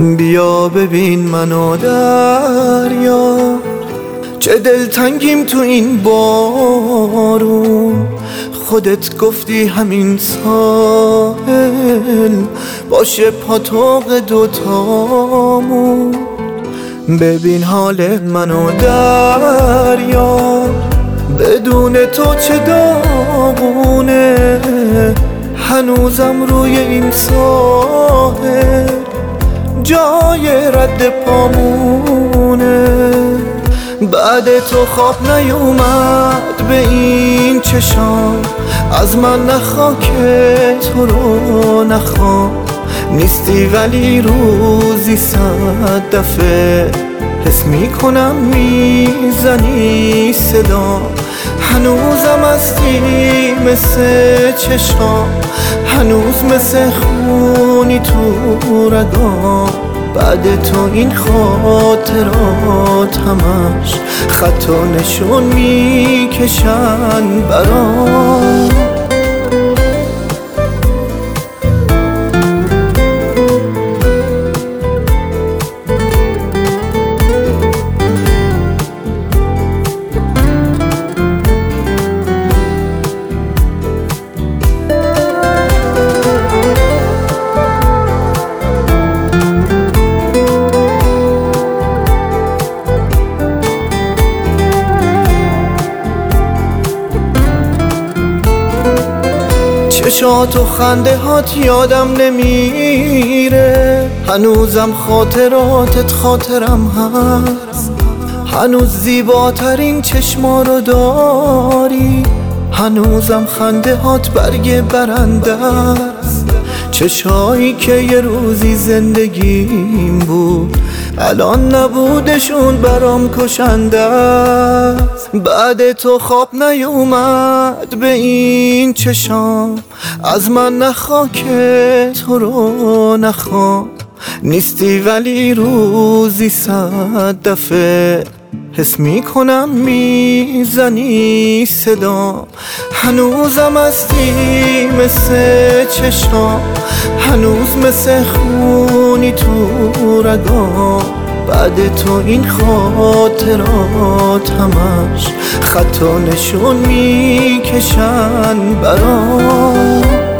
بیا ببین منو دریا، چه دلتنگیم تو این بارون. خودت گفتی همین ساحل باشه پاتوق دوتامون. ببین حال منو دریا، بدون تو چه داغونه. هنوزم روی این ساحل جای رد پامونه. بعد تو خواب نیومد به این چشام، از من نخوا که تو رو نخوام. نیستی ولی روزی 100 دفعه حس میکنم میزنی صدا. هنوزم هستی مثل چشام، هنوز مثل خونی تو رگام. بعد تو این خاطرات همش خط و نشون میکشن برام. چشات و خنده هات یادم نمیره، هنوزم خاطراتت خاطرم هست. هنوز زیباترین چشما رو داری، هنوزم خنده هات برگ برنده است. چشایی که یه روزی زندگیم بود الان نبودشون برام کشنده است. بعد تو خواب نیومد به این چشام، از من نخوا که تو رو نخوام. نیستی ولی روزی 100 دفعه حس میکنم میزنی صدا. هنوزم هستی مثل چشام، هنوز مثل خونی تو رگام. بعد تو این خاطرات همش خط و نشون میکشن برام.